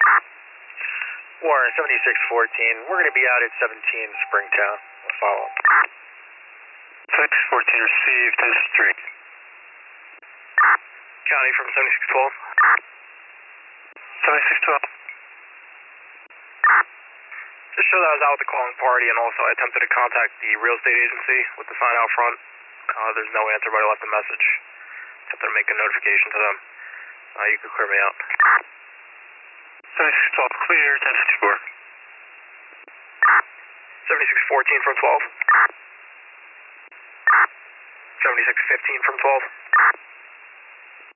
Warren, 7614. We're going to be out at 17 Springtown. We'll follow up. 7614 received, 10-3. County from 7612. 7612. Just show that I was out with the calling party, and also I attempted to contact the real estate agency with the sign out front. There's no answer, but I left a message. Attempted to make a notification to them. You could clear me out. 7612 clear, 10-4. 7614 from 12. 7615 from 12.